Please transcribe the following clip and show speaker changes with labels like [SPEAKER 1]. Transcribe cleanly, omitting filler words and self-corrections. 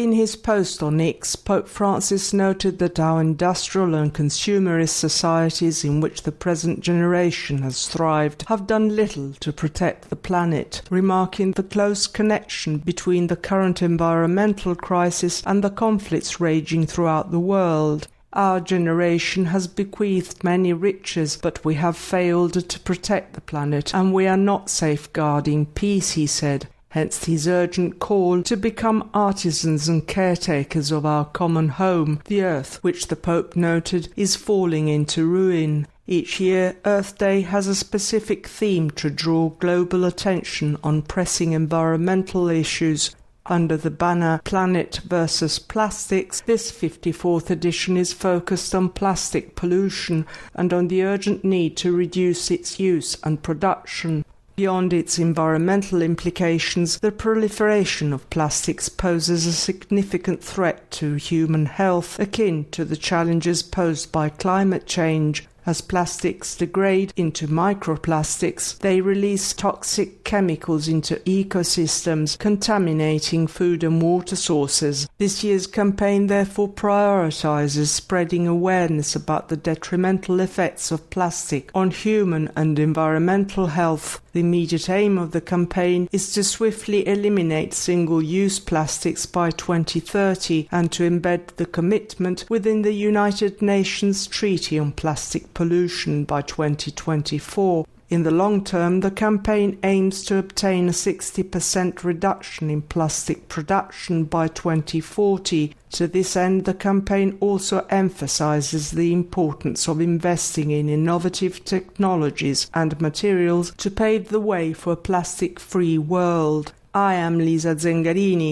[SPEAKER 1] In his post on X, Pope Francis noted that our industrial and consumerist societies in which the present generation has thrived have done little to protect the planet, remarking the close connection between the current environmental crisis and the conflicts raging throughout the world. Our generation has bequeathed many riches, but we have failed to protect the planet, and we are not safeguarding peace, he said. Hence his urgent call to become artisans and caretakers of our common home, the earth, which the Pope noted is falling into ruin. Each year, Earth Day has a specific theme to draw global attention on pressing environmental issues. Under the banner Planet versus Plastics, this 54th edition is focused on plastic pollution and on the urgent need to reduce its use and production. Beyond its environmental implications, the proliferation of plastics poses a significant threat to human health, akin to the challenges posed by climate change. As plastics degrade into microplastics, they release toxic chemicals into ecosystems, contaminating food and water sources. This year's campaign therefore prioritizes spreading awareness about the detrimental effects of plastic on human and environmental health. The immediate aim of the campaign is to swiftly eliminate single-use plastics by 2030 and to embed the commitment within the United Nations Treaty on Plastic Pollution by 2024. In the long term, the campaign aims to obtain a 60% reduction in plastic production by 2040. To this end, the campaign also emphasizes the importance of investing in innovative technologies and materials to pave the way for a plastic-free world. I am Lisa Zengarini.